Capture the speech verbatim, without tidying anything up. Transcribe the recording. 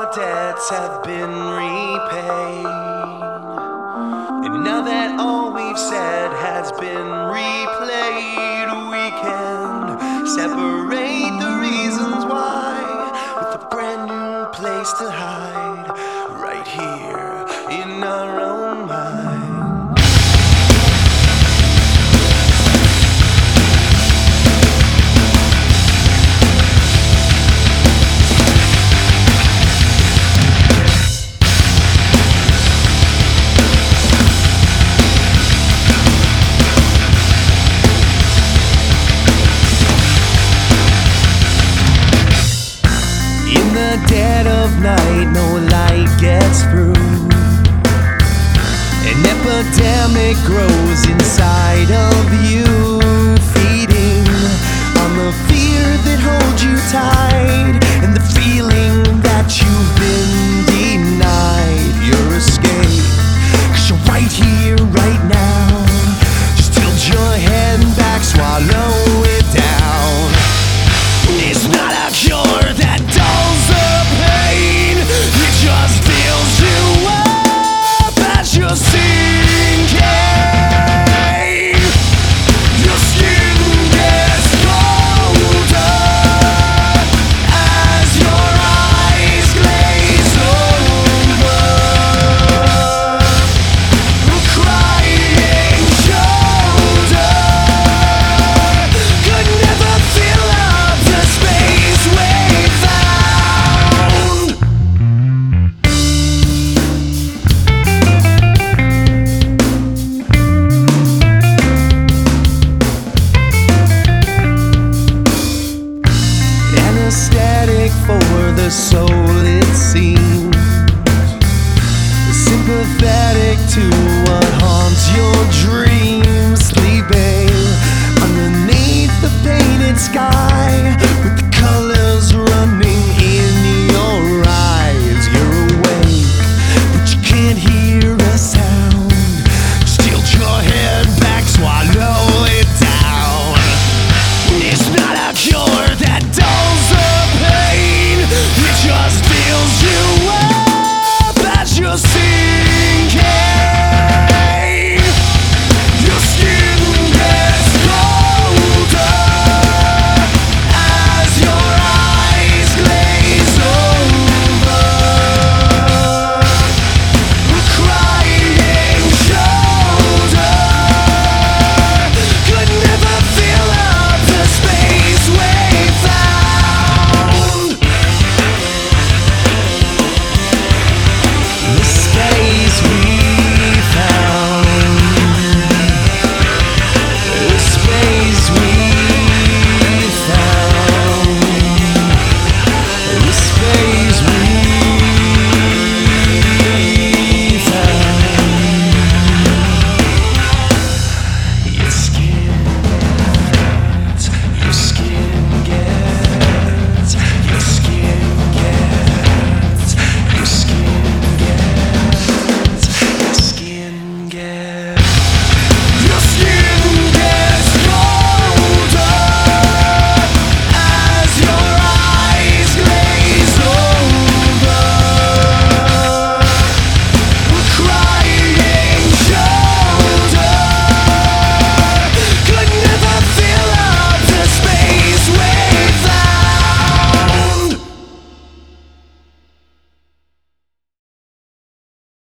our debts have been repaid, and now that all we've said has been replayed, we can separate the reasons why with a brand new place to hide, right here in our own mind. In the dead of night, no light gets through. An epidemic grows inside of you.